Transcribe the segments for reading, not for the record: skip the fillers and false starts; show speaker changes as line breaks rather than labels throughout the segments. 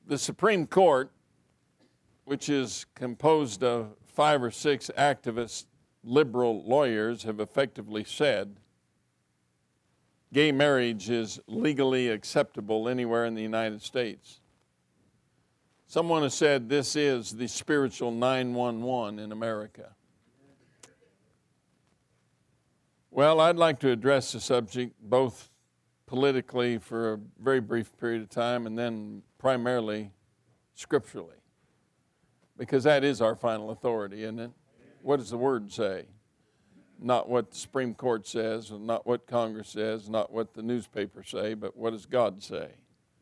The Supreme Court, which is composed of 5 or 6 activist liberal lawyers, have effectively said gay marriage is legally acceptable anywhere in the United States. Someone has said this is the spiritual 911 in America. Well, I'd like to address the subject both politically for a very brief period of time and then primarily scripturally, because that is our final authority, isn't it? What does the Word say? Not what the Supreme Court says, and not what Congress says, not what the newspapers say, but what does God say?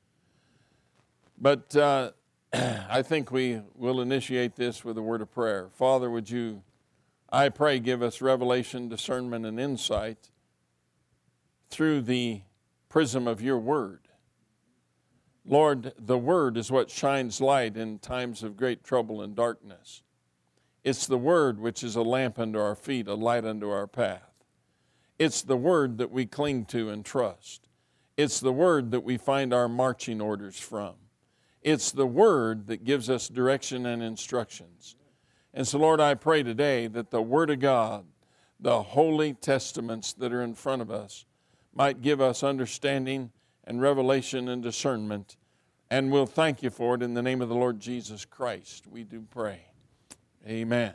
But I think we will initiate this with a word of prayer. Father, would you, I pray, give us revelation, discernment, and insight through the prism of your Word. Lord, the Word is what shines light in times of great trouble and darkness. It's the Word which is a lamp unto our feet, a light unto our path. It's the Word that we cling to and trust. It's the Word that we find our marching orders from. It's the Word that gives us direction and instructions. And so, Lord, I pray today that the Word of God, the holy testaments that are in front of us, might give us understanding and revelation and discernment. And we'll thank you for it in the name of the Lord Jesus Christ. We do pray. Amen.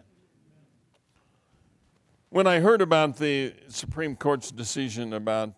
When I heard about the Supreme Court's decision about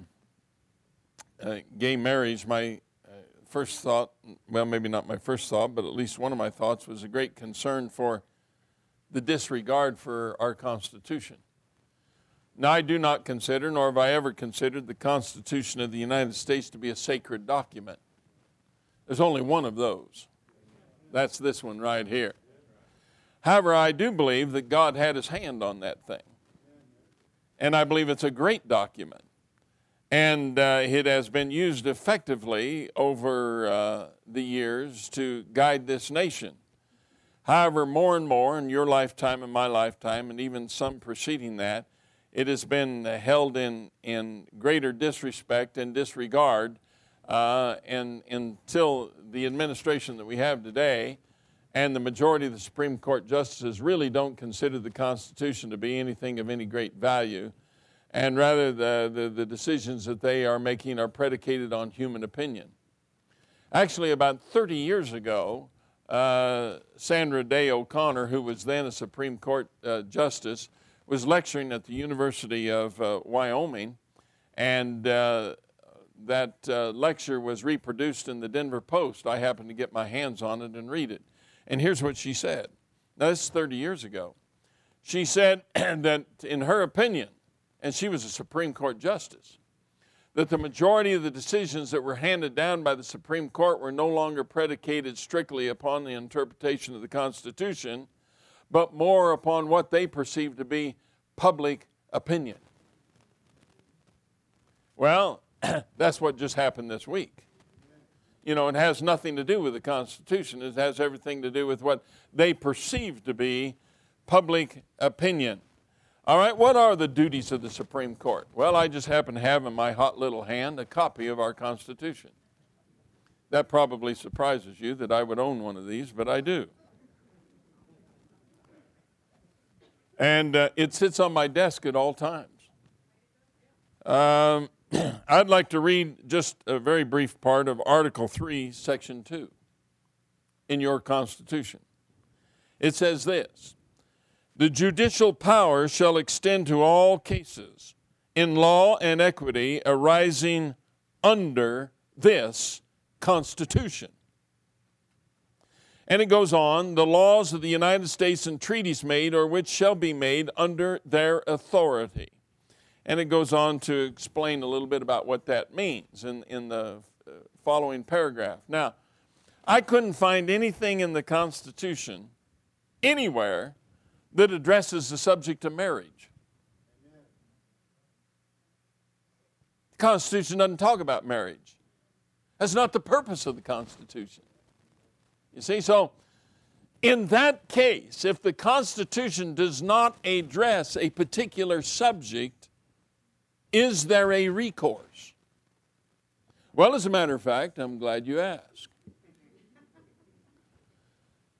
gay marriage, my first thought, well, maybe not my first thought, but at least one of my thoughts was a great concern for the disregard for our Constitution. Now, I do not consider, nor have I ever considered, the Constitution of the United States to be a sacred document. There's only one of those. That's this one right here. However, I do believe that God had his hand on that thing. And I believe it's a great document. And it has been used effectively over the years to guide this nation. However, more and more in your lifetime and my lifetime, and even some preceding that, it has been held in greater disrespect and disregard and until the administration that we have today and the majority of the Supreme Court justices really don't consider the Constitution to be anything of any great value, and rather the decisions that they are making are predicated on human opinion. Actually, about 30 years ago, Sandra Day O'Connor, who was then a Supreme Court justice, was lecturing at the University of Wyoming, and that lecture was reproduced in the Denver Post. I happened to get my hands on it and read it. And here's what she said. Now, this is 30 years ago. She said that in her opinion, and she was a Supreme Court justice, that the majority of the decisions that were handed down by the Supreme Court were no longer predicated strictly upon the interpretation of the Constitution, but more upon what they perceived to be public opinion. Well, that's what just happened this week. You know, it has nothing to do with the Constitution. It has everything to do with what they perceive to be public opinion. All right, what are the duties of the Supreme Court? Well, I just happen to have in my hot little hand a copy of our Constitution. That probably surprises you that I would own one of these, but I do. And it sits on my desk at all times. I'd like to read just a very brief part of Article 3, Section 2 in your Constitution. It says this: the judicial power shall extend to all cases in law and equity arising under this Constitution. And it goes on, the laws of the United States and treaties made or which shall be made under their authority. And it goes on to explain a little bit about what that means in the following paragraph. Now, I couldn't find anything in the Constitution anywhere that addresses the subject of marriage. The Constitution doesn't talk about marriage. That's not the purpose of the Constitution. You see, so in that case, if the Constitution does not address a particular subject, is there a recourse? Well, as a matter of fact, I'm glad you asked.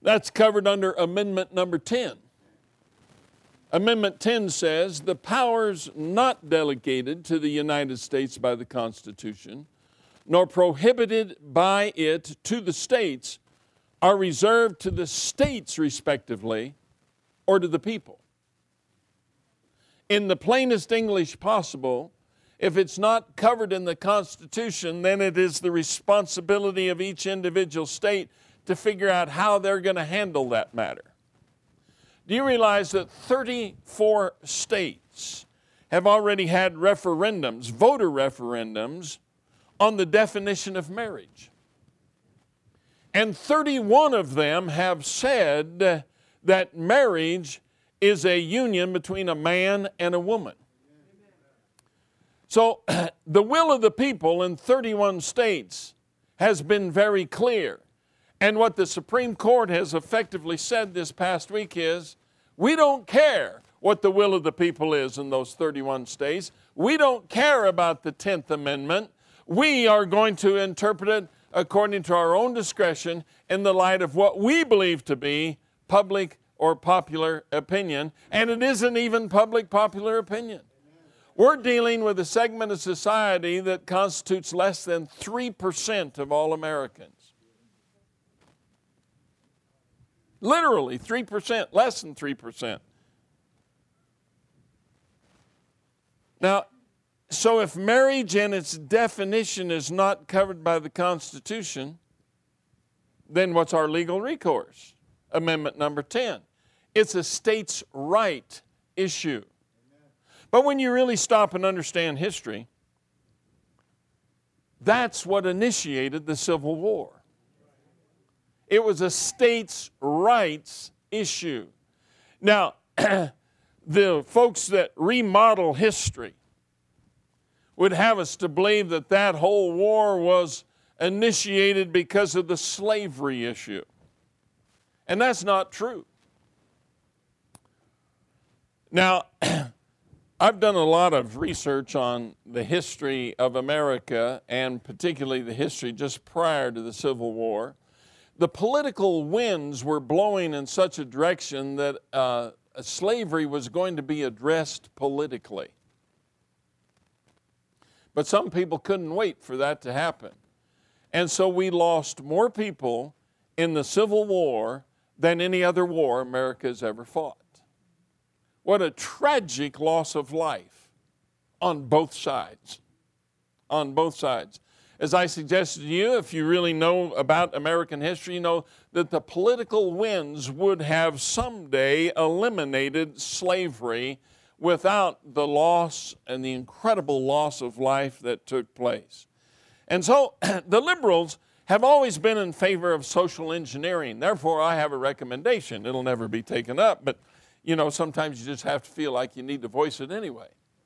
That's covered under Amendment number 10. Amendment 10 says, the powers not delegated to the United States by the Constitution, nor prohibited by it to the states, are reserved to the states respectively, or to the people. In the plainest English possible, if it's not covered in the Constitution, then it is the responsibility of each individual state to figure out how they're going to handle that matter. Do you realize that 34 states have already had referendums, voter referendums, on the definition of marriage? And 31 of them have said that marriage is a union between a man and a woman. So the will of the people in 31 states has been very clear. And what the Supreme Court has effectively said this past week is, we don't care what the will of the people is in those 31 states. We don't care about the 10th Amendment. We are going to interpret it according to our own discretion in the light of what we believe to be public or popular opinion. And it isn't even public popular opinion. We're dealing with a segment of society that constitutes less than 3% of all Americans. Literally 3%, less than 3%. Now, so if marriage and its definition is not covered by the Constitution, then what's our legal recourse? Amendment number 10. It's a states' right issue. But when you really stop and understand history, that's what initiated the Civil War. It was a states' rights issue. Now, the folks that remodel history would have us to believe that that whole war was initiated because of the slavery issue. And that's not true. Now, I've done a lot of research on the history of America, and particularly the history just prior to the Civil War. The political winds were blowing in such a direction that slavery was going to be addressed politically. But some people couldn't wait for that to happen. And so we lost more people in the Civil War than any other war America has ever fought. What a tragic loss of life on both sides. On both sides. As I suggested to you, if you really know about American history, you know that the political winds would have someday eliminated slavery without the loss and the incredible loss of life that took place. And so the liberals have always been in favor of social engineering. Therefore, I have a recommendation. It'll never be taken up, but you know, sometimes you just have to feel like you need to voice it anyway.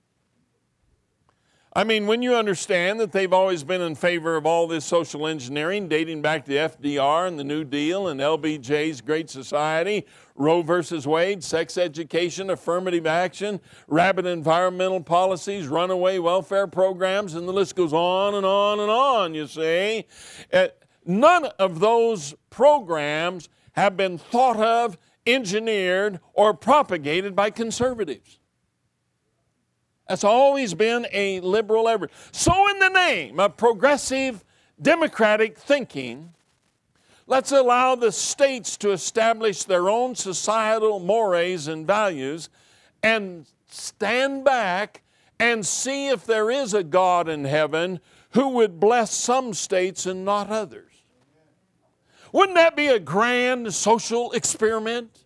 I mean, when you understand that they've always been in favor of all this social engineering, dating back to FDR and the New Deal and LBJ's Great Society, Roe versus Wade, sex education, affirmative action, rabid environmental policies, runaway welfare programs, and the list goes on and on and on, you see. None of those programs have been thought of, engineered, or propagated by conservatives. That's always been a liberal effort. So in the name of progressive democratic thinking, let's allow the states to establish their own societal mores and values and stand back and see if there is a God in heaven who would bless some states and not others. Wouldn't that be a grand social experiment?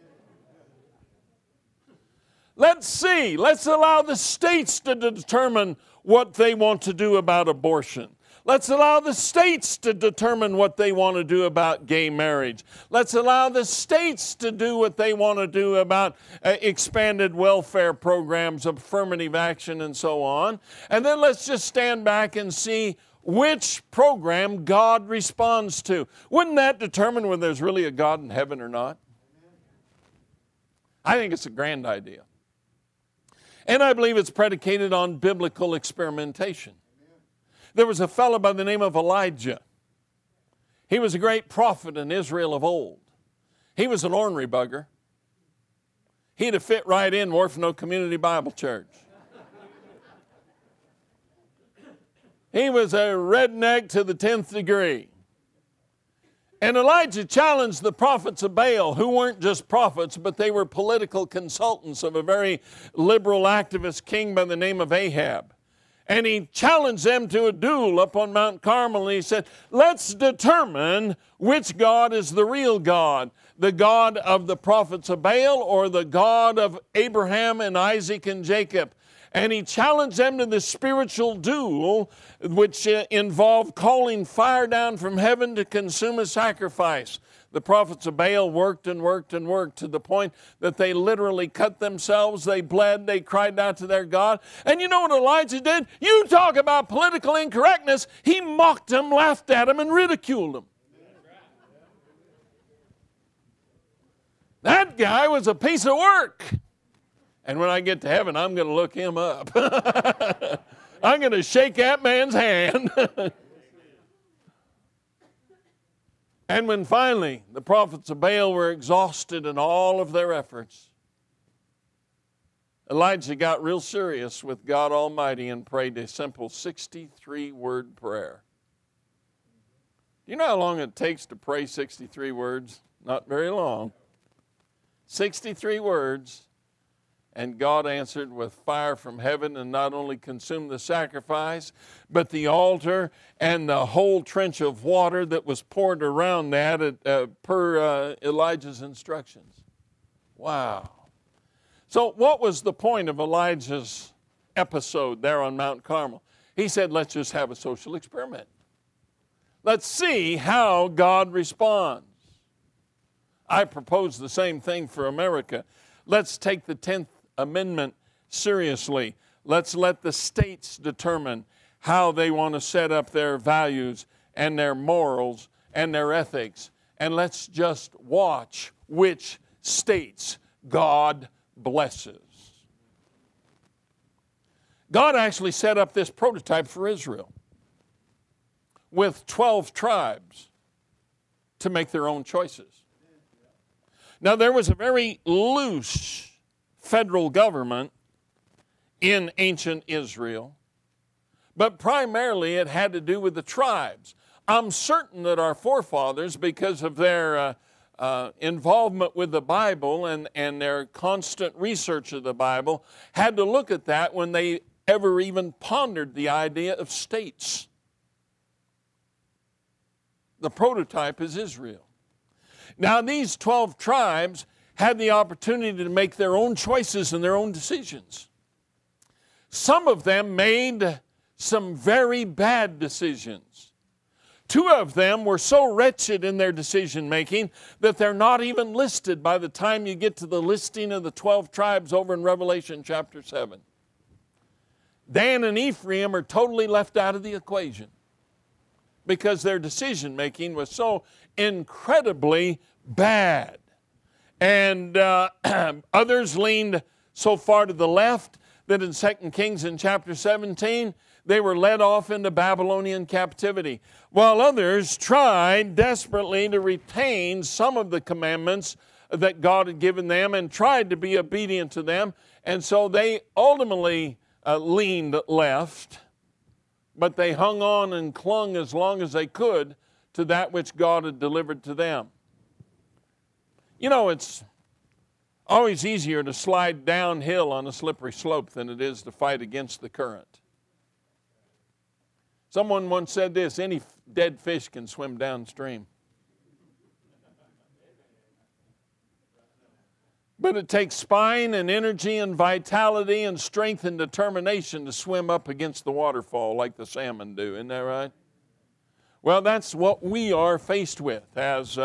Let's see. Let's allow the states to determine what they want to do about abortion. Let's allow the states to determine what they want to do about gay marriage. Let's allow the states to do what they want to do about expanded welfare programs, affirmative action, and so on. And then let's just stand back and see which program God responds to. Wouldn't that determine whether there's really a God in heaven or not? I think it's a grand idea. And I believe it's predicated on biblical experimentation. There was a fellow by the name of Elijah. He was a great prophet in Israel of old. He was an ornery bugger. He'd have fit right in Orfano Community Bible Church. He was a redneck to the 10th degree. And Elijah challenged the prophets of Baal, who weren't just prophets, but they were political consultants of a very liberal activist king by the name of Ahab. And he challenged them to a duel up on Mount Carmel, and he said, let's determine which God is the real God, the God of the prophets of Baal or the God of Abraham and Isaac and Jacob. And he challenged them to the spiritual duel, which involved calling fire down from heaven to consume a sacrifice. The prophets of Baal worked and worked and worked to the point that they literally cut themselves, they bled, they cried out to their God. And you know what Elijah did? You talk about political incorrectness. He mocked them, laughed at them, and ridiculed them. That guy was a piece of work. And when I get to heaven, I'm going to look him up. I'm going to shake that man's hand. And when finally the prophets of Baal were exhausted in all of their efforts, Elijah got real serious with God Almighty and prayed a simple 63-word prayer. Do you know how long it takes to pray 63 words? Not very long. 63 words. And God answered with fire from heaven and not only consumed the sacrifice, but the altar and the whole trench of water that was poured around that per Elijah's instructions. Wow. So what was the point of Elijah's episode there on Mount Carmel? He said, let's just have a social experiment. Let's see how God responds. I propose the same thing for America. Let's take the 10th Amendment seriously. Let's let the states determine how they want to set up their values and their morals and their ethics. And let's just watch which states God blesses. God actually set up this prototype for Israel with 12 tribes to make their own choices. Now, there was a very loose federal government in ancient Israel, but primarily it had to do with the tribes. I'm certain that our forefathers, because of their involvement with the Bible and their constant research of the Bible, had to look at that when they ever even pondered the idea of states. The prototype is Israel. Now, these 12 tribes had the opportunity to make their own choices and their own decisions. Some of them made some very bad decisions. 2 of them were so wretched in their decision making that they're not even listed by the time you get to the listing of the 12 tribes over in Revelation chapter 7. Dan and Ephraim are totally left out of the equation because their decision making was so incredibly bad. And others leaned so far to the left that in 2 Kings in chapter 17, they were led off into Babylonian captivity, while others tried desperately to retain some of the commandments that God had given them and tried to be obedient to them. And so they ultimately leaned left, but they hung on and clung as long as they could to that which God had delivered to them. You know, it's always easier to slide downhill on a slippery slope than it is to fight against the current. Someone once said this, any dead fish can swim downstream. But it takes spine and energy and vitality and strength and determination to swim up against the waterfall like the salmon do. Isn't that right? Well, that's what we are faced with as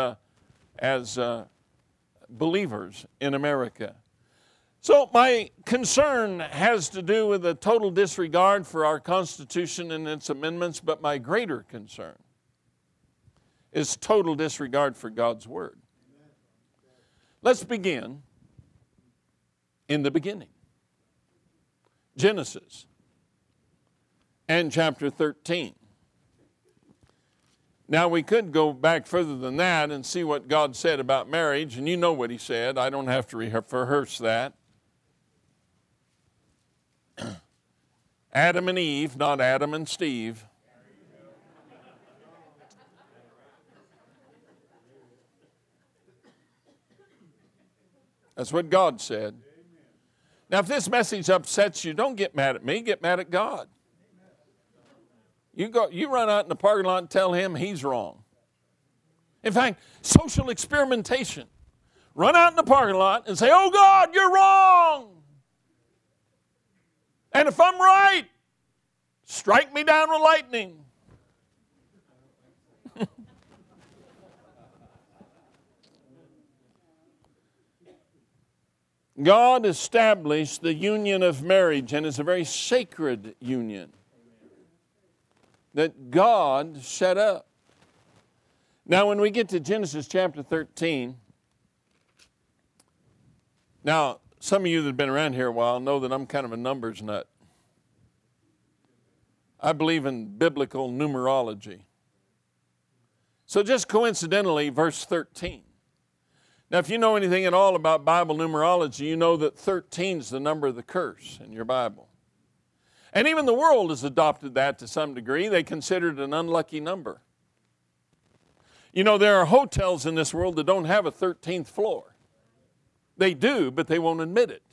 believers in America. So my concern has to do with a total disregard for our Constitution and its amendments, but my greater concern is total disregard for God's Word. Let's begin in the beginning. Genesis and chapter 13. Now, we could go back further than that and see what God said about marriage, and you know what he said. I don't have to rehearse that. Adam and Eve, not Adam and Steve. That's what God said. Now, if this message upsets you, don't get mad at me. Get mad at God. You run out in the parking lot and tell him he's wrong. In fact, social experimentation. Run out in the parking lot and say, oh God, you're wrong. And if I'm right, strike me down with lightning. God established the union of marriage, and it's a very sacred union that God set up. Now, when we get to Genesis chapter 13, now, some of you that have been around here a while know that I'm kind of a numbers nut. I believe in biblical numerology. So just coincidentally, verse 13. Now, if you know anything at all about Bible numerology, you know that 13 is the number of the curse in your Bible. And even the world has adopted that to some degree. They consider it an unlucky number. You know, there are hotels in this world that don't have a 13th floor. They do, but they won't admit it.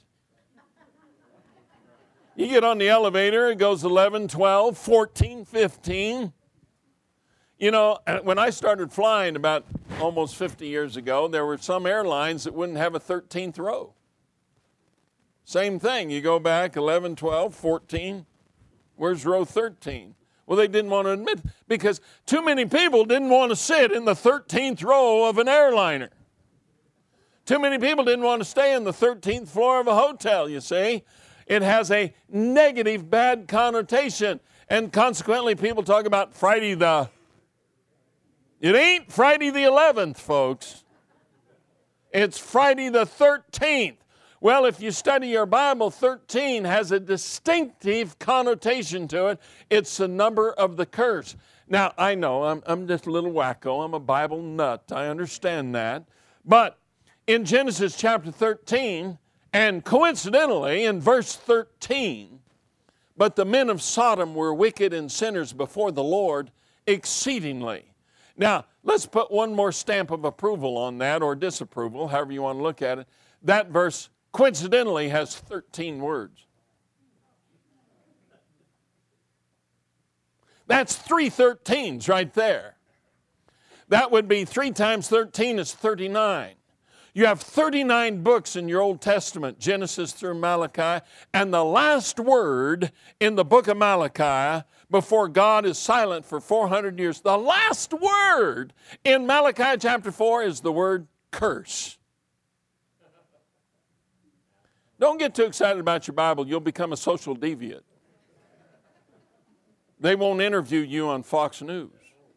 You get on the elevator, it goes 11, 12, 14, 15. You know, when I started flying about almost 50 years ago, there were some airlines that wouldn't have a 13th row. Same thing. You go back 11, 12, 14. Where's row 13? Well, they didn't want to admit because too many people didn't want to sit in the 13th row of an airliner. Too many people didn't want to stay in the 13th floor of a hotel, you see. It has a negative, bad connotation. And consequently, people talk about Friday the... It ain't Friday the 11th, folks. It's Friday the 13th. Well, if you study your Bible, 13 has a distinctive connotation to it. It's the number of the curse. Now, I know I'm just a little wacko. I'm a Bible nut. I understand that. But in Genesis chapter 13, and coincidentally in verse 13, but the men of Sodom were wicked and sinners before the Lord exceedingly. Now, let's put one more stamp of approval on that, or disapproval, however you want to look at it. That verse coincidentally has 13 words. That's 3 13s right there. That would be 3 times 13 is 39. You have 39 books in your Old Testament, Genesis through Malachi, and the last word in the book of Malachi, before God is silent for 400 years, the last word in Malachi chapter 4 is the word curse. Don't get too excited about your Bible. You'll become a social deviant. They won't interview you on Fox News.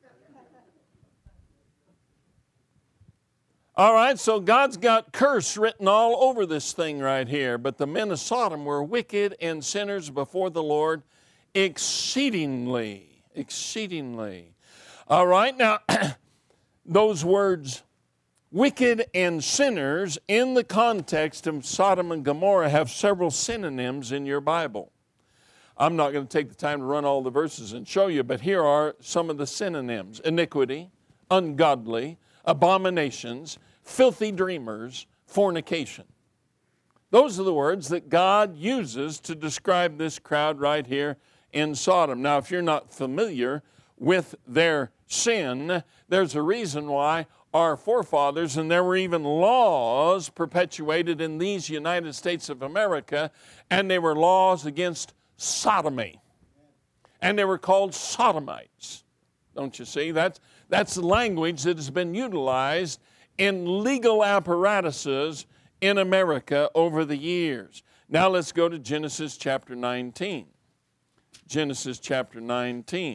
All right, so God's got curse written all over this thing right here. But the men of Sodom were wicked and sinners before the Lord exceedingly. Exceedingly. All right, now, those words, wicked and sinners, in the context of Sodom and Gomorrah, have several synonyms in your Bible. I'm not going to take the time to run all the verses and show you, but here are some of the synonyms. Iniquity, ungodly, abominations, filthy dreamers, fornication. Those are the words that God uses to describe this crowd right here in Sodom. Now, if you're not familiar with their sin, there's a reason why our forefathers, and there were even laws perpetuated in these United States of America, and they were laws against sodomy. And they were called sodomites. Don't you see? That's the language that has been utilized in legal apparatuses in America over the years. Now let's go to Genesis chapter 19. Genesis chapter 19.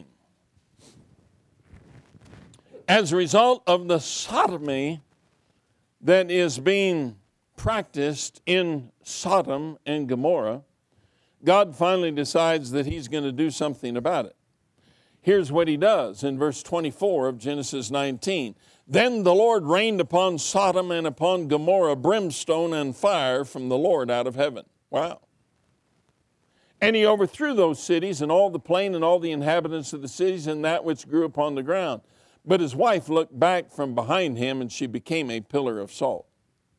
As a result of the sodomy that is being practiced in Sodom and Gomorrah, God finally decides that he's going to do something about it. here's what he does in verse 24 of Genesis 19. Then the Lord rained upon Sodom and upon Gomorrah brimstone and fire from the Lord out of heaven. Wow. And he overthrew those cities and all the plain and all the inhabitants of the cities and that which grew upon the ground. But his wife looked back from behind him, and she became a pillar of salt.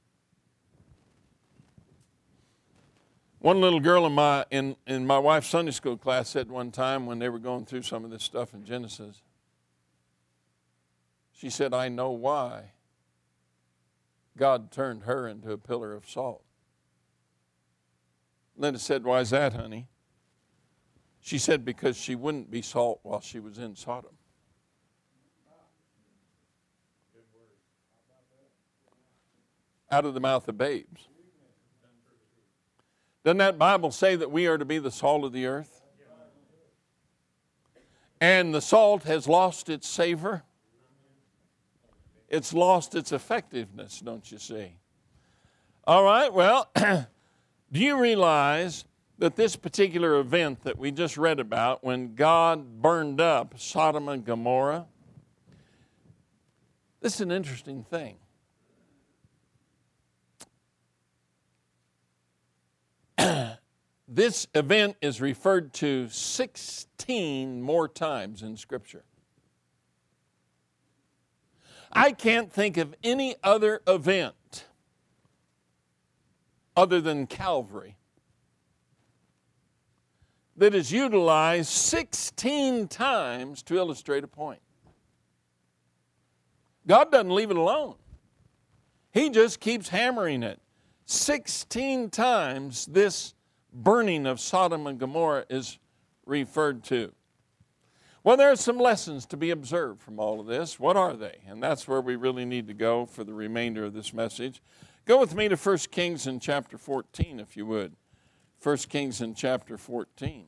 One little girl in my wife's Sunday school class said one time when they were going through some of this stuff in Genesis, she said, I know why God turned her into a pillar of salt. Linda said, why is that, honey? She said, because she wouldn't be salt while she was in Sodom. Out of the mouth of babes. Doesn't that Bible say that we are to be the salt of the earth? And the salt has lost its savor. It's lost its effectiveness, don't you see? All right, well, do you realize that this particular event that we just read about, when God burned up Sodom and Gomorrah, this is an interesting thing. This event is referred to 16 more times in Scripture. I can't think of any other event other than Calvary that is utilized 16 times to illustrate a point. God doesn't leave it alone. He just keeps hammering it. 16 times this burning of Sodom and Gomorrah is referred to. Well, there are some lessons to be observed from all of this. What are they? And that's where we really need to go for the remainder of this message. Go with me to 1 Kings in chapter 14, if you would. 1 Kings in chapter 14.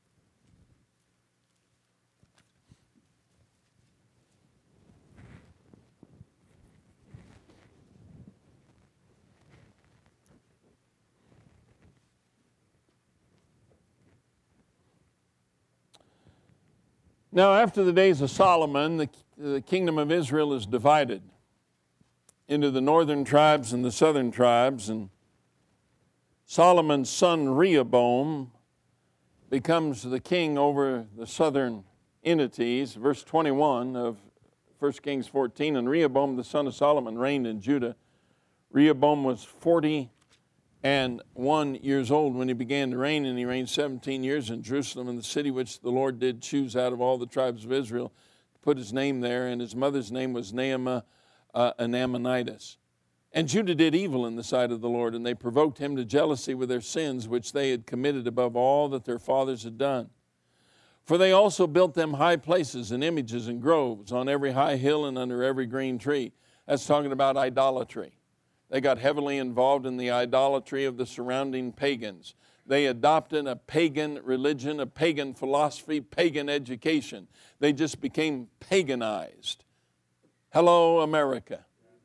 Now, after the days of Solomon, the kingdom of Israel is divided into the northern tribes and the southern tribes, and Solomon's son Rehoboam becomes the king over the southern entities. Verse 21 of 1 Kings 14, and Rehoboam the son of Solomon reigned in Judah. Rehoboam was 41 years old when he began to reign, and he reigned 17 years in Jerusalem, in the city which the Lord did choose out of all the tribes of Israel to put his name there, and his mother's name was Naamah, an Ammonitess. And Judah did evil in the sight of the Lord, and they provoked him to jealousy with their sins, which they had committed above all that their fathers had done. For they also built them high places and images and groves on every high hill and under every green tree. That's talking about idolatry. They got heavily involved in the idolatry of the surrounding pagans. They adopted a pagan religion, a pagan philosophy, pagan education. They just became paganized. Hello, America.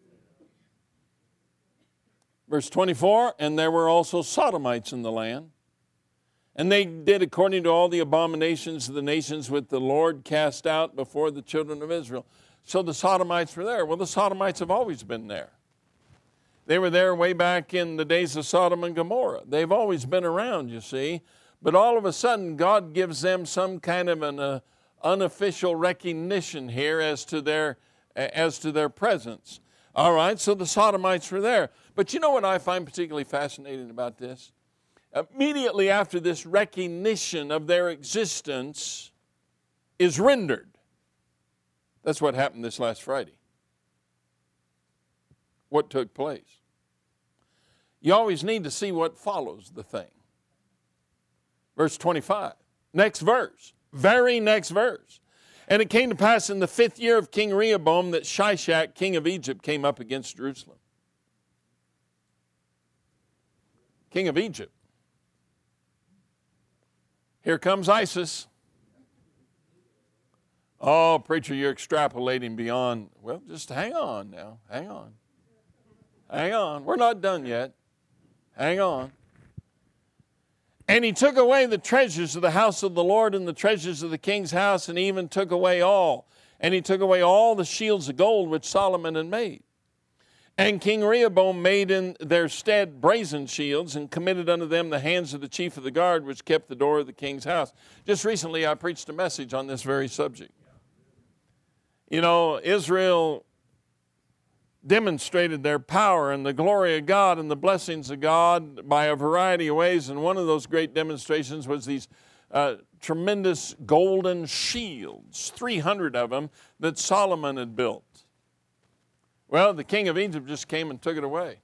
Verse 24, and there were also Sodomites in the land, and they did according to all the abominations of the nations which the Lord cast out before the children of Israel. So the Sodomites were there. Well, the Sodomites have always been there. They were there way back in the days of Sodom and Gomorrah. They've always been around, you see. But all of a sudden, God gives them some kind of an unofficial recognition here as to their presence. All right, so the Sodomites were there. But you know what I find particularly fascinating about this? Immediately after this recognition of their existence is rendered. That's what happened this last Friday. What took place. You always need to see what follows the thing. Verse 25, next verse, very next verse. And it came to pass in the 5th year of King Rehoboam that Shishak, king of Egypt, came up against Jerusalem. King of Egypt. Here comes ISIS. Oh, preacher, you're extrapolating beyond. Well, just hang on now. Hang on. Hang on. We're not done yet. Hang on. And he took away the treasures of the house of the Lord and the treasures of the king's house, and he even took away all. And he took away all the shields of gold which Solomon had made. And King Rehoboam made in their stead brazen shields, and committed unto them the hands of the chief of the guard, which kept the door of the king's house. Just recently I preached a message on this very subject. You know, Israel demonstrated their power and the glory of God and the blessings of God by a variety of ways. And one of those great demonstrations was these tremendous golden shields, 300 of them, that Solomon had built. Well, the king of Egypt just came and took it away.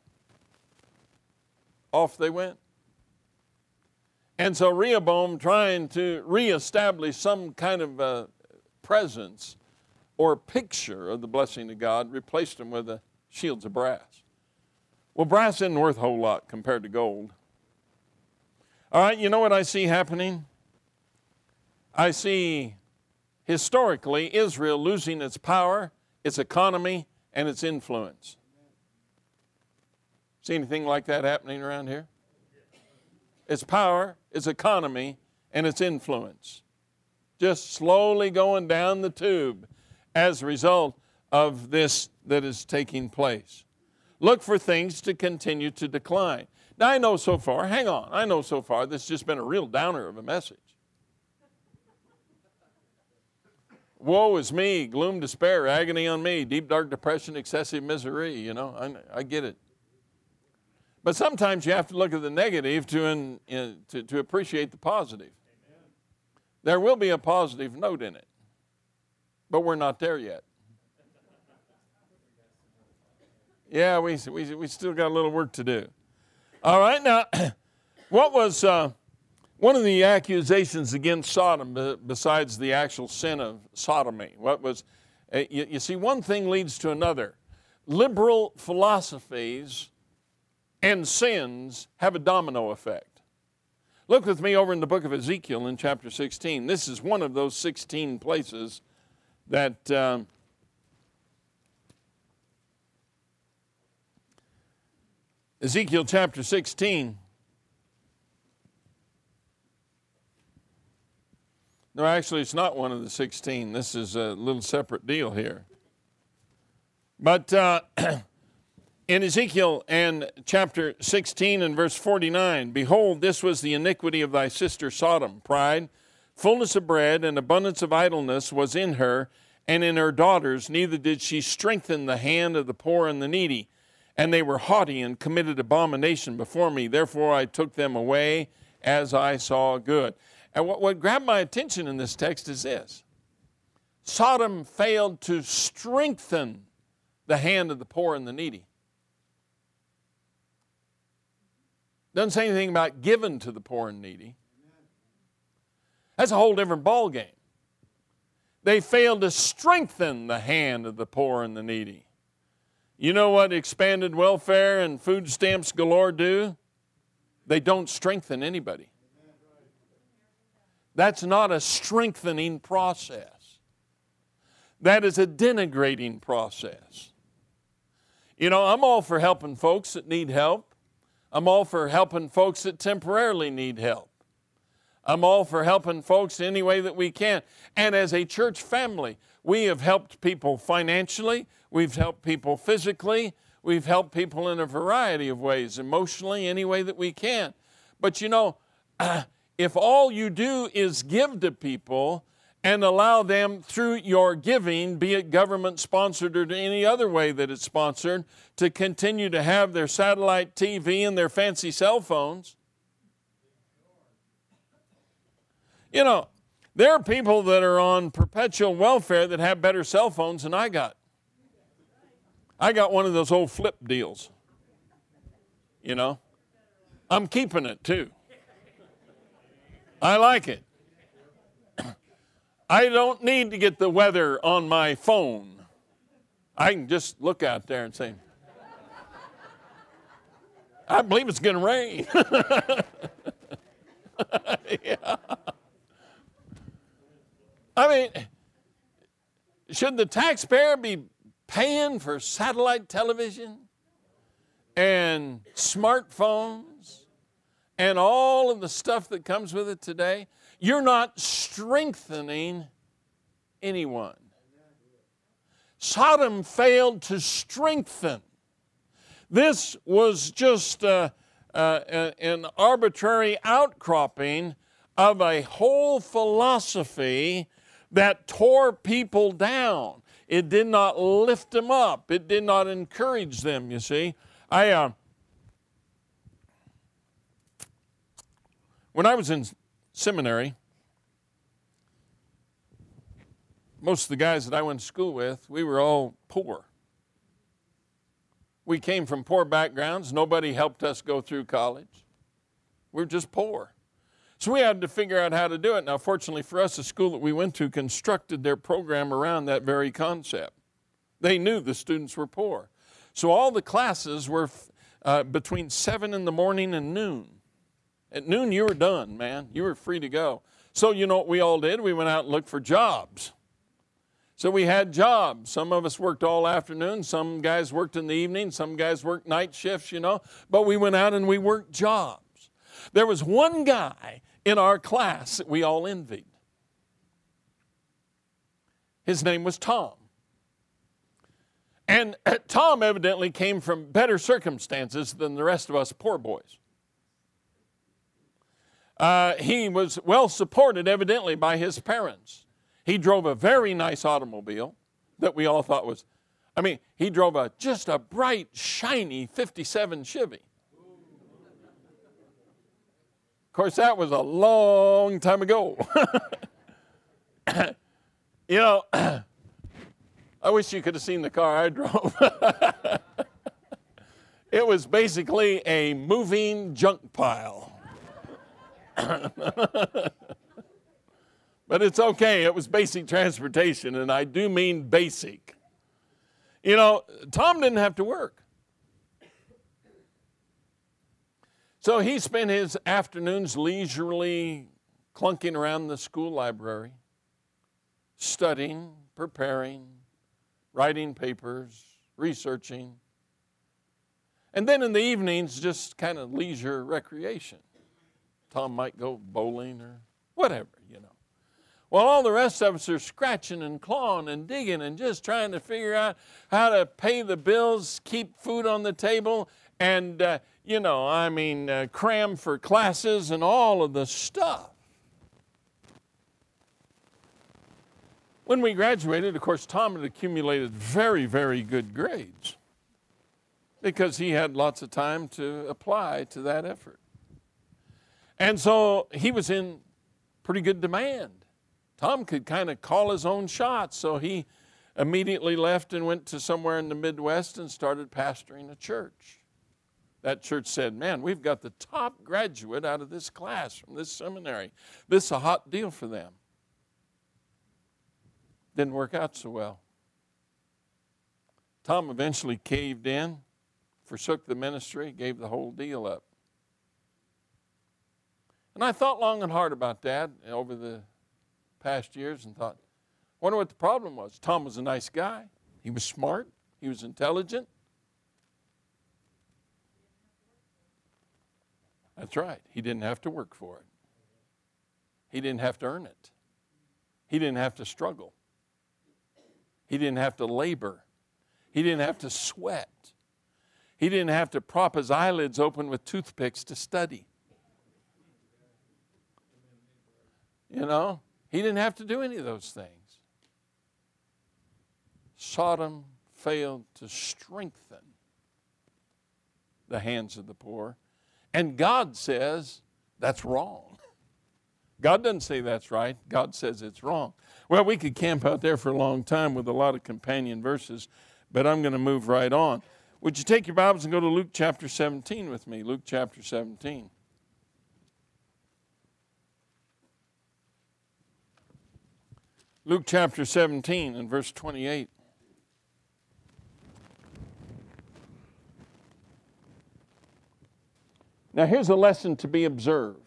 Off they went. And so Rehoboam, trying to reestablish some kind of presence or picture of the blessing of God, replaced them with the shields of brass. Well, brass isn't worth a whole lot compared to gold. All right, you know what I see happening? I see historically Israel losing its power, its economy, and its influence. See anything like that happening around here? Its power, its economy, and its influence. Just slowly going down the tube as a result of this that is taking place. Look for things to continue to decline. Now I know so far this has just been a real downer of a message. Woe is me, gloom, despair, agony on me, deep, dark depression, excessive misery, you know, I get it. But sometimes you have to look at the negative to appreciate the positive. Amen. There will be a positive note in it, but we're not there yet. Yeah, we still got a little work to do. All right, now, what was one of the accusations against Sodom, besides the actual sin of sodomy? What was, you see, one thing leads to another. Liberal philosophies and sins have a domino effect. Look with me over in the book of Ezekiel in chapter 16. This is one of those 16 places that Ezekiel chapter 16. No, actually, it's not one of the 16. This is a little separate deal here. But in Ezekiel and chapter 16 and verse 49, behold, this was the iniquity of thy sister Sodom, pride, fullness of bread, and abundance of idleness was in her, and in her daughters, neither did she strengthen the hand of the poor and the needy. And they were haughty and committed abomination before me. Therefore I took them away as I saw good. And what grabbed my attention in this text is this. Sodom failed to strengthen the hand of the poor and the needy. Doesn't say anything about giving to the poor and needy. That's a whole different ballgame. They failed to strengthen the hand of the poor and the needy. You know what expanded welfare and food stamps galore do? They don't strengthen anybody. That's not a strengthening process. That is a denigrating process. You know, I'm all for helping folks that need help. I'm all for helping folks that temporarily need help. I'm all for helping folks any way that we can. And as a church family, we have helped people financially. We've helped people physically. We've helped people in a variety of ways, emotionally, any way that we can. But you know, if all you do is give to people and allow them through your giving, be it government-sponsored or any other way that it's sponsored, to continue to have their satellite TV and their fancy cell phones, you know, there are people that are on perpetual welfare that have better cell phones than I got. I got one of those old flip deals. You know, I'm keeping it too. I like it. I don't need to get the weather on my phone. I can just look out there and say, I believe it's going to rain. Yeah. I mean, should the taxpayer be paying for satellite television and smartphones and all of the stuff that comes with it today, you're not strengthening anyone. Sodom failed to strengthen. This was just an arbitrary outcropping of a whole philosophy that tore people down. It did not lift them up. It did not encourage them, you see. When I was in seminary, most of the guys that I went to school with, we were all poor. We came from poor backgrounds. Nobody helped us go through college. We were just poor. So we had to figure out how to do it. Now, fortunately for us, the school that we went to constructed their program around that very concept. They knew the students were poor. So all the classes were between 7 in the morning and noon. At noon, you were done, man. You were free to go. So you know what we all did? We went out and looked for jobs. So we had jobs. Some of us worked all afternoon. Some guys worked in the evening. Some guys worked night shifts, you know. But we went out and we worked jobs. There was one guy in our class that we all envied. His name was Tom. And Tom evidently came from better circumstances than the rest of us poor boys. He was well supported evidently by his parents. He drove a very nice automobile that we all thought was, he drove just a bright, shiny 57 Chevy. Of course, that was a long time ago. You know, I wish you could have seen the car I drove. It was basically a moving junk pile. But it's okay. It was basic transportation, and I do mean basic. You know, Tom didn't have to work. So he spent his afternoons leisurely clunking around the school library, studying, preparing, writing papers, researching, and then in the evenings, just kind of leisure recreation. Tom might go bowling or whatever, you know. Well, all the rest of us are scratching and clawing and digging and just trying to figure out how to pay the bills, keep food on the table, and, cram for classes and all of the stuff. When we graduated, of course, Tom had accumulated very, very good grades because he had lots of time to apply to that effort. And so he was in pretty good demand. Tom could kind of call his own shots, so he immediately left and went to somewhere in the Midwest and started pastoring a church. That church said, man, we've got the top graduate out of this class from this seminary. This is a hot deal for them. Didn't work out so well. Tom eventually caved in, forsook the ministry, gave the whole deal up. And I thought long and hard about that over the past years and thought, wonder what the problem was. Tom was a nice guy. He was smart. He was intelligent. That's right. He didn't have to work for it. He didn't have to earn it. He didn't have to struggle. He didn't have to labor. He didn't have to sweat. He didn't have to prop his eyelids open with toothpicks to study. You know, he didn't have to do any of those things. Sodom failed to strengthen the hands of the poor. And God says that's wrong. God doesn't say that's right. God says it's wrong. Well, we could camp out there for a long time with a lot of companion verses, but I'm going to move right on. Would you take your Bibles and go to Luke chapter 17 with me? Luke chapter 17. Luke chapter 17 and verse 28. Now here's a lesson to be observed.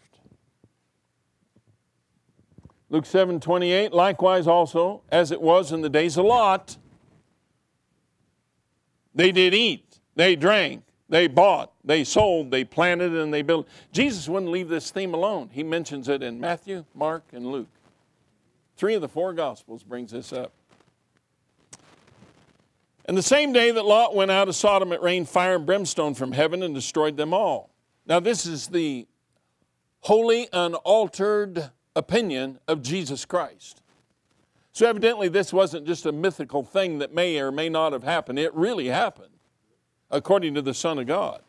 Luke 7:28, likewise also, as it was in the days of Lot, they did eat, they drank, They bought, they sold, they planted, and they built. Jesus wouldn't leave this theme alone. He mentions it in Matthew, Mark, and Luke. 3 of the 4 Gospels brings this up. And the same day that Lot went out of Sodom, it rained fire and brimstone from heaven and destroyed them all. Now this is the holy, unaltered opinion of Jesus Christ. So evidently this wasn't just a mythical thing that may or may not have happened. It really happened, according to the Son of God.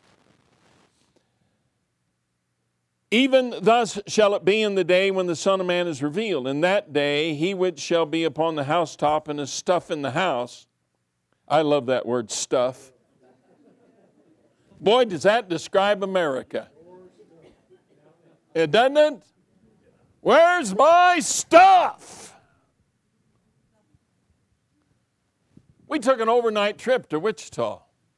Even thus shall it be in the day when the Son of Man is revealed. In that day he which shall be upon the housetop and is stuff in the house. I love that word, stuff. Boy, does that describe America. It doesn't it? Where's my stuff? We took an overnight trip to Wichita.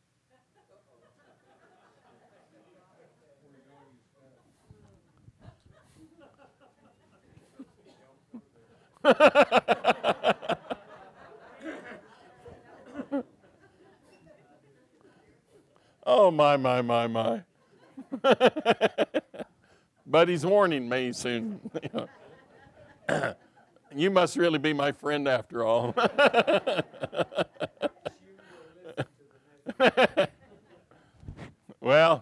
Oh, my. Buddy's warning me soon. You must really be my friend after all. Well,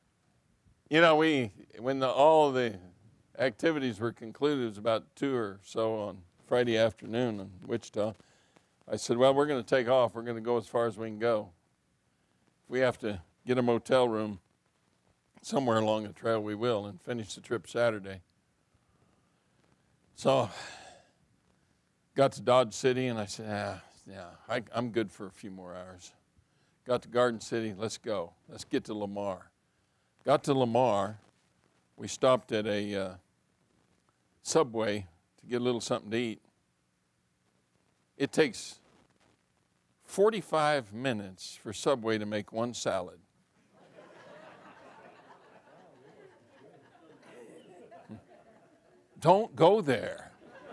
when all the activities were concluded, it was about 2 or so on Friday afternoon in Wichita. I said, well, we're going to take off. We're going to go as far as we can go. If we have to get a motel room somewhere along the trail, we will, and finish the trip Saturday. So got to Dodge City, and I said, I'm good for a few more hours. Got to Garden City, let's go. Let's get to Lamar. Got to Lamar. We stopped at a Subway to get a little something to eat. It takes 45 minutes for Subway to make one salad. Don't go there.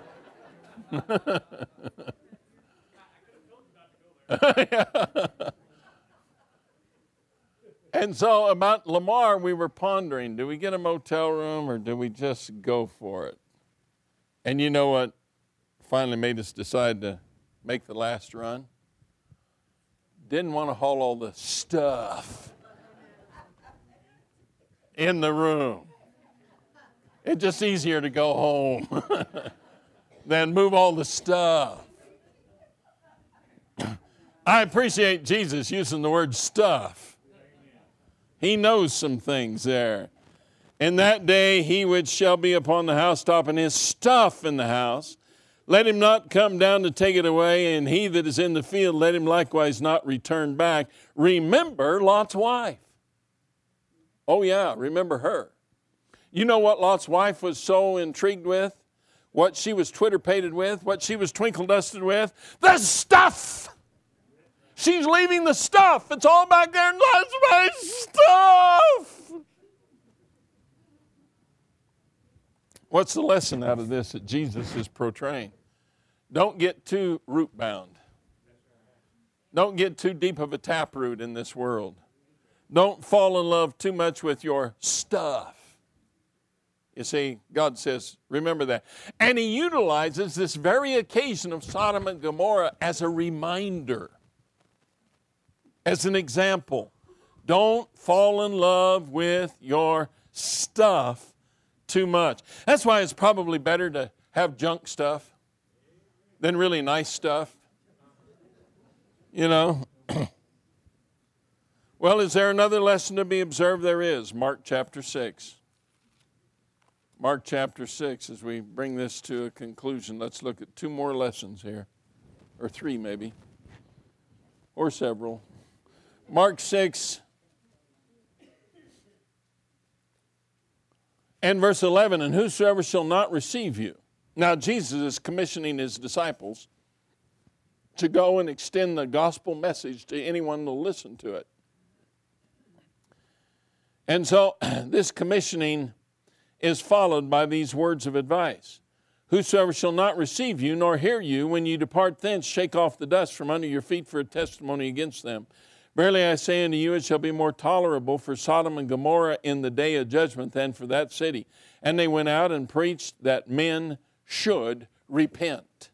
And so about Lamar, we were pondering, do we get a motel room or do we just go for it? And you know what finally made us decide to make the last run? Didn't want to haul all the stuff in the room. It's just easier to go home than move all the stuff. I appreciate Jesus using the word stuff. He knows some things there. In that day, he which shall be upon the housetop and his stuff in the house, let him not come down to take it away, and he that is in the field, let him likewise not return back. Remember Lot's wife. Oh yeah, remember her. You know what Lot's wife was so intrigued with? What she was twitter-pated with? What she was twinkle-dusted with? The stuff! She's leaving the stuff. It's all back there. That's my stuff! What's the lesson out of this that Jesus is portraying? Don't get too root-bound. Don't get too deep of a taproot in this world. Don't fall in love too much with your stuff. You see, God says, remember that. And he utilizes this very occasion of Sodom and Gomorrah as a reminder, as an example. Don't fall in love with your stuff too much. That's why it's probably better to have junk stuff than really nice stuff. You know. Well, is there another lesson to be observed? There is. Mark chapter 6. Mark chapter 6, as we bring this to a conclusion, let's look at 2 more lessons here, or 3 maybe, or several. Mark 6 and verse 11, and whosoever shall not receive you. Now Jesus is commissioning his disciples to go and extend the gospel message to anyone who will listen to it. And so this commissioning is followed by these words of advice. Whosoever shall not receive you nor hear you, when you depart thence, shake off the dust from under your feet for a testimony against them. Verily I say unto you, it shall be more tolerable for Sodom and Gomorrah in the day of judgment than for that city. And they went out and preached that men should repent.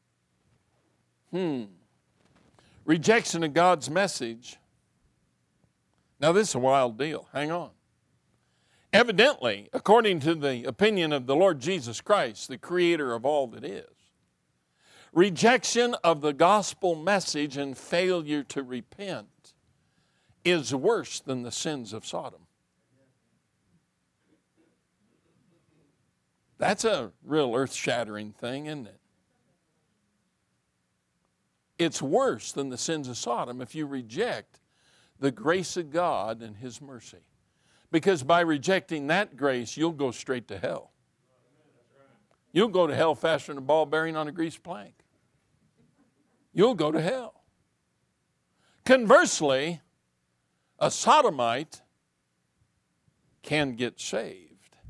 Rejection of God's message. Now this is a wild deal. Hang on. Evidently, according to the opinion of the Lord Jesus Christ, the creator of all that is, rejection of the gospel message and failure to repent is worse than the sins of Sodom. That's a real earth-shattering thing, isn't it? It's worse than the sins of Sodom if you reject the grace of God and His mercy. Because by rejecting that grace, you'll go straight to hell. You'll go to hell faster than a ball bearing on a greased plank. You'll go to hell. Conversely, a sodomite can get saved.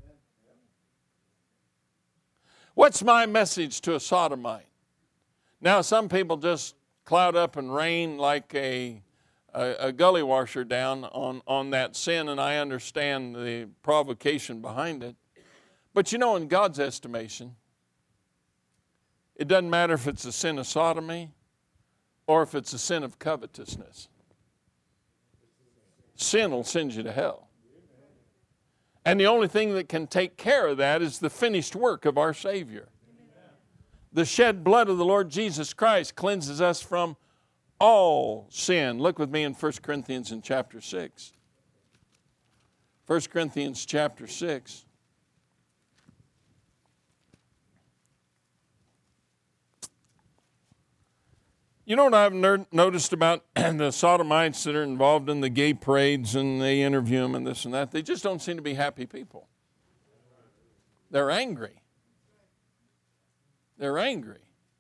What's my message to a sodomite? Now, some people just cloud up and rain like a gully washer down on that sin, and I understand the provocation behind it. But you know, in God's estimation, it doesn't matter if it's a sin of sodomy or if it's a sin of covetousness. Sin will send you to hell. And the only thing that can take care of that is the finished work of our Savior. The shed blood of the Lord Jesus Christ cleanses us from all sin. Look with me in 1 Corinthians in chapter 6. 1 Corinthians chapter 6. You know what I've noticed about the sodomites that are involved in the gay parades and they interview them and this and that? They just don't seem to be happy people. They're angry. They're angry.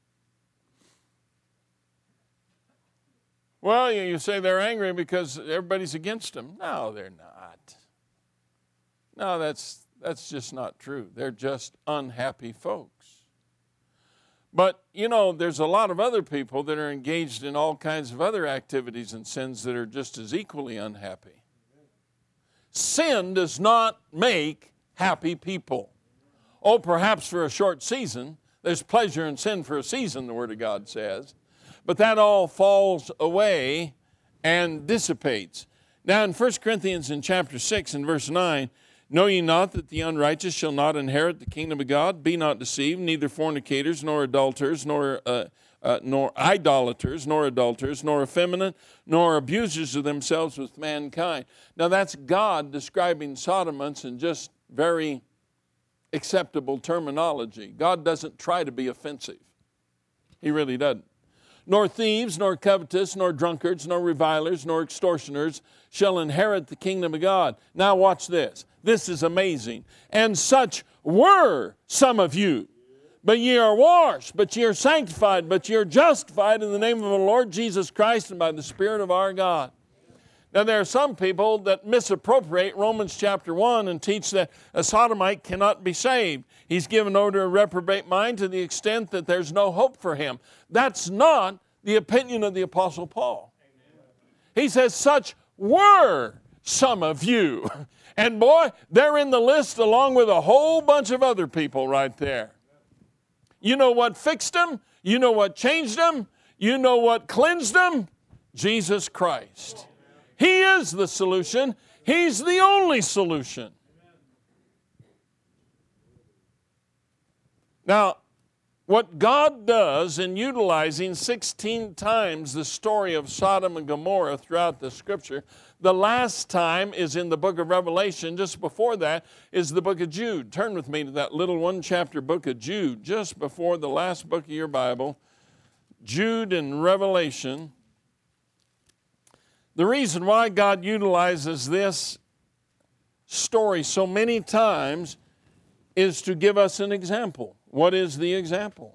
Well, you say they're angry because everybody's against them. No, they're not. No, that's just not true. They're just unhappy folks. But, you know, there's a lot of other people that are engaged in all kinds of other activities and sins that are just as equally unhappy. Sin does not make happy people. Oh, perhaps for a short season. There's pleasure in sin for a season, the Word of God says. But that all falls away and dissipates. Now in 1 Corinthians in chapter 6 and verse 9, know ye not that the unrighteous shall not inherit the kingdom of God? Be not deceived, neither fornicators, nor adulterers, nor idolaters, nor adulterers, nor effeminate, nor abusers of themselves with mankind. Now that's God describing sodomites in just very acceptable terminology. God doesn't try to be offensive. He really doesn't. Nor thieves, nor covetous, nor drunkards, nor revilers, nor extortioners shall inherit the kingdom of God. Now watch this. This is amazing. And such were some of you. But ye are washed, but ye are sanctified, but ye are justified in the name of the Lord Jesus Christ and by the Spirit of our God. Now there are some people that misappropriate Romans chapter 1 and teach that a sodomite cannot be saved. He's given over to a reprobate mind to the extent that there's no hope for him. That's not the opinion of the Apostle Paul. He says, such were some of you. And boy, they're in the list along with a whole bunch of other people right there. You know what fixed them? You know what changed them? You know what cleansed them? Jesus Christ. He is the solution. He's the only solution. Now, what God does in utilizing 16 times the story of Sodom and Gomorrah throughout the Scripture, the last time is in the book of Revelation. Just before that is the book of Jude. Turn with me to that little one-chapter book of Jude, just before the last book of your Bible. Jude and Revelation. The reason why God utilizes this story so many times is to give us an example. What is the example?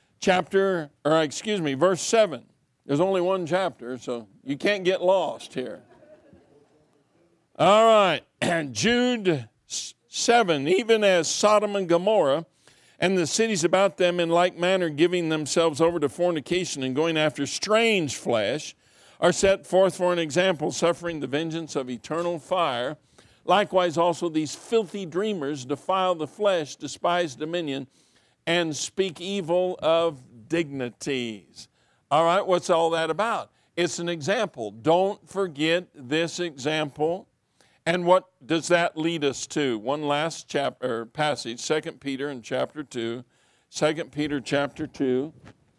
Verse 7. There's only one chapter, so you can't get lost here. All right, Jude 7, even as Sodom and Gomorrah and the cities about them in like manner giving themselves over to fornication and going after strange flesh, are set forth for an example, suffering the vengeance of eternal fire. Likewise also these filthy dreamers defile the flesh, despise dominion, and speak evil of dignities. All right, what's all that about? It's an example. Don't forget this example. And what does that lead us to? One last passage, 2 Peter in chapter 2. 2 Peter chapter 2.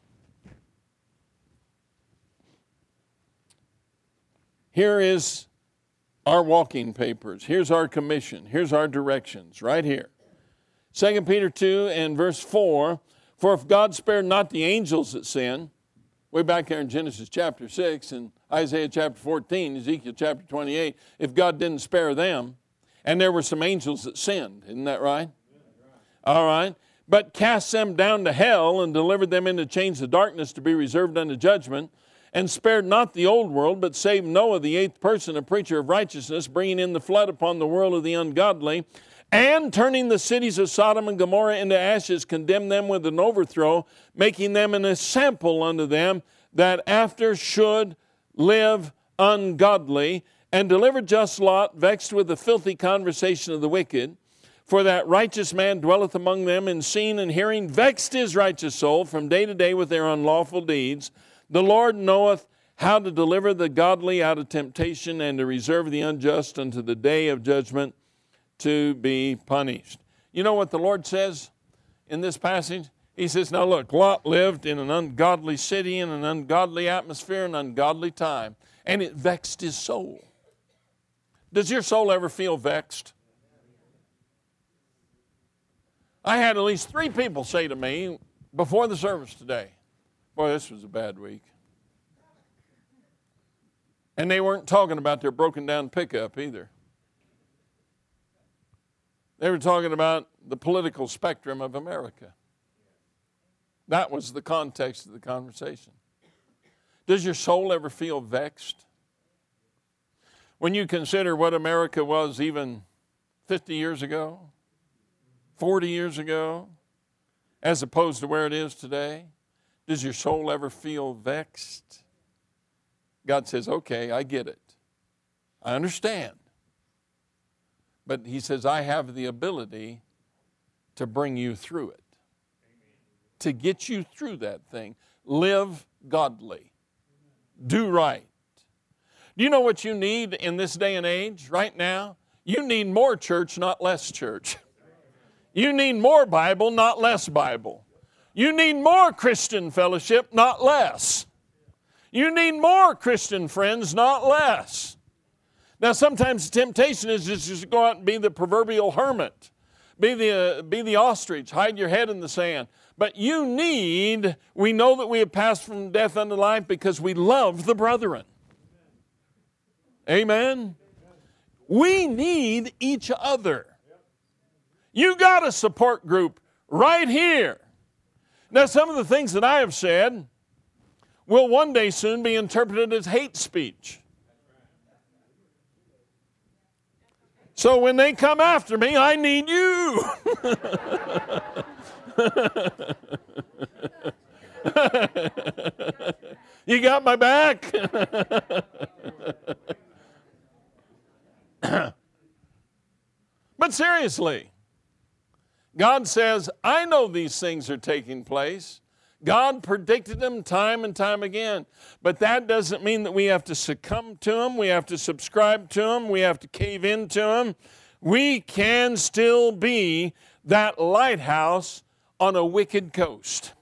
Here is our walking papers. Here's our commission. Here's our directions right here. 2 Peter 2 and verse 4, for if God spared not the angels that sinned, way back there in Genesis chapter 6 and Isaiah chapter 14, Ezekiel chapter 28, if God didn't spare them, and there were some angels that sinned, isn't that right? All right. But cast them down to hell and delivered them into chains of darkness to be reserved unto judgment, and spared not the old world, but saved Noah, the eighth person, a preacher of righteousness, bringing in the flood upon the world of the ungodly, and turning the cities of Sodom and Gomorrah into ashes, condemned them with an overthrow, making them an example unto them that after should live ungodly, and delivered just Lot, vexed with the filthy conversation of the wicked. For that righteous man dwelleth among them, and seeing and hearing vexed his righteous soul from day to day with their unlawful deeds. The Lord knoweth how to deliver the godly out of temptation, and to reserve the unjust unto the day of judgment, to be punished. You know what the Lord says in this passage? He says, now look, Lot lived in an ungodly city, in an ungodly atmosphere, an ungodly time, and it vexed his soul. Does your soul ever feel vexed? I had at least 3 people say to me before the service today, boy, this was a bad week. And they weren't talking about their broken down pickup either. They were talking about the political spectrum of America. That was the context of the conversation. Does your soul ever feel vexed? When you consider what America was even 50 years ago, 40 years ago, as opposed to where it is today, does your soul ever feel vexed? God says, okay, I get it. I understand. But he says, I have the ability to bring you through it. To get you through that thing. Live godly. Do right. Do you know what you need in this day and age right now? You need more church, not less church. You need more Bible, not less Bible. You need more Christian fellowship, not less. You need more Christian friends, not less. Now, sometimes the temptation is just to go out and be the proverbial hermit. Be the ostrich, hide your head in the sand. But we know that we have passed from death unto life because we love the brethren. Amen? We need each other. You got a support group right here. Now, some of the things that I have said will one day soon be interpreted as hate speech. So when they come after me, I need you. You got my back? But seriously, God says, I know these things are taking place. God predicted them time and time again. But that doesn't mean that we have to succumb to them. We have to subscribe to them. We have to cave into them. We can still be that lighthouse on a wicked coast.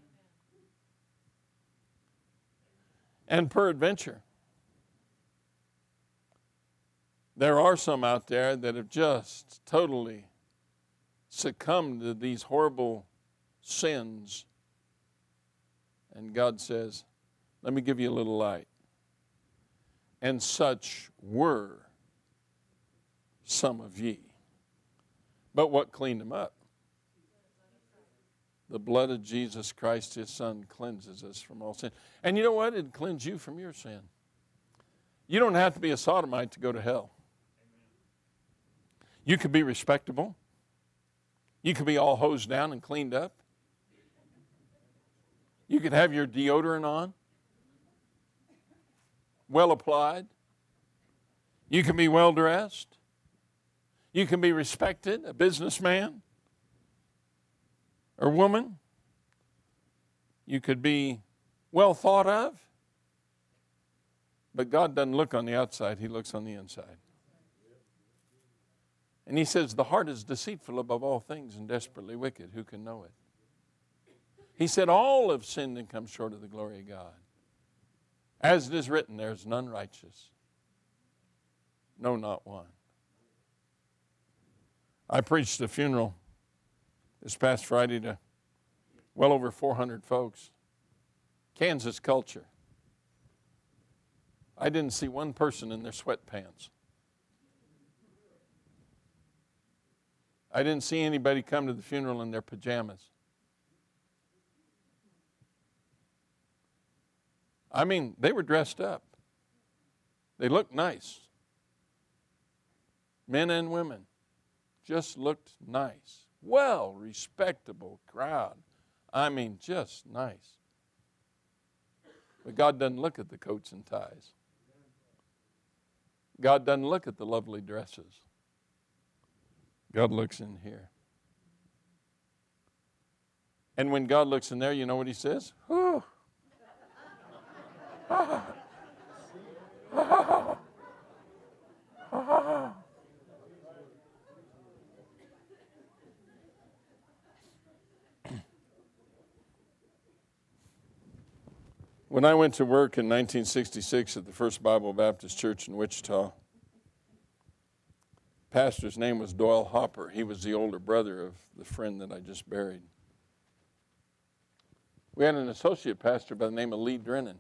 And peradventure, there are some out there that have just totally succumbed to these horrible sins. And God says, let me give you a little light. And such were some of ye. But what cleaned them up? The blood of Jesus Christ, his Son, cleanses us from all sin. And you know what? It cleanses you from your sin. You don't have to be a sodomite to go to hell. You could be respectable. You could be all hosed down and cleaned up. You could have your deodorant on. well applied. You can be well dressed. You can be respected, a businessman or woman. You could be well thought of. But God doesn't look on the outside, He looks on the inside. And He says, the heart is deceitful above all things and desperately wicked. Who can know it? He said, all have sinned and come short of the glory of God. As it is written, there is none righteous. No, not one. I preached a funeral this past Friday to well over 400 folks. Kansas culture. I didn't see one person in their sweatpants. I didn't see anybody come to the funeral in their pajamas. I mean, they were dressed up. They looked nice. Men and women just looked nice. Well, respectable crowd. I mean, just nice. But God doesn't look at the coats and ties. God doesn't look at the lovely dresses. God looks in here. And when God looks in there, you know what He says? Whew. Ah. Ah. Ah. When I went to work in 1966 at the First Bible Baptist Church in Wichita, pastor's name was Doyle Hopper. He was the older brother of the friend that I just buried. We had an associate pastor by the name of Lee Drennan.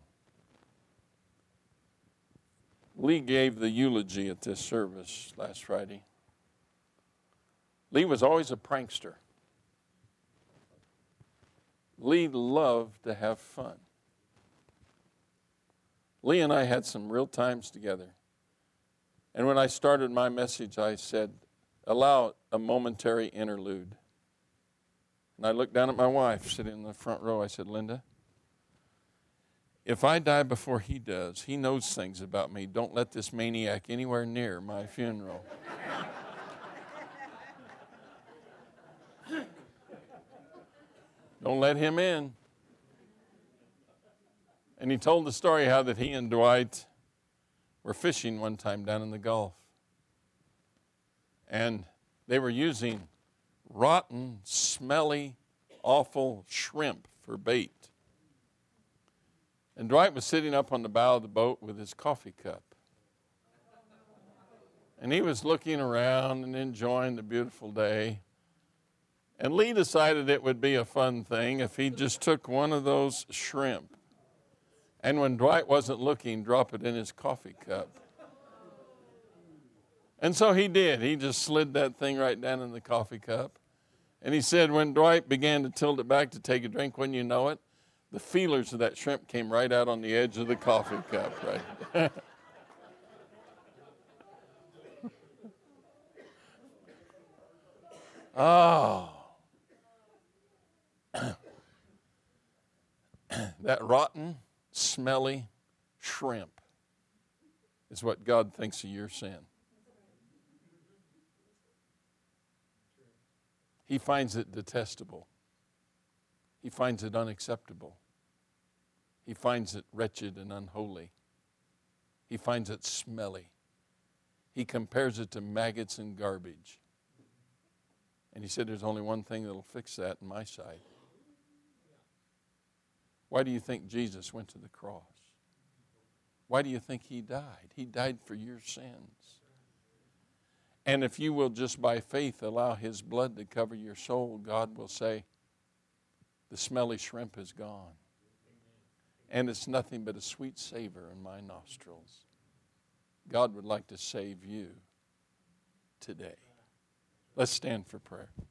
Lee gave the eulogy at this service last Friday. Lee was always a prankster. Lee loved to have fun. Lee and I had some real times together. And when I started my message, I said, allow a momentary interlude. And I looked down at my wife sitting in the front row. I said, Linda, if I die before he does, he knows things about me. Don't let this maniac anywhere near my funeral. Don't let him in. And he told the story how that he and Dwight were fishing one time down in the Gulf. And they were using rotten, smelly, awful shrimp for bait. And Dwight was sitting up on the bow of the boat with his coffee cup. And he was looking around and enjoying the beautiful day. And Lee decided it would be a fun thing if he just took one of those shrimp and when Dwight wasn't looking, drop it in his coffee cup. And so he did. He just slid that thing right down in the coffee cup. And he said when Dwight began to tilt it back to take a drink, when you know it, the feelers of that shrimp came right out on the edge of the coffee cup, right? Oh. That rotten, smelly shrimp is what God thinks of your sin. He finds it detestable. He finds it unacceptable. He finds it wretched and unholy. He finds it smelly. He compares it to maggots and garbage. And he said, there's only one thing that'll fix that in my sight. Why do you think Jesus went to the cross? Why do you think he died? He died for your sins. And if you will just by faith allow his blood to cover your soul, God will say, the smelly shrimp is gone. And it's nothing but a sweet savor in my nostrils. God would like to save you today. Let's stand for prayer.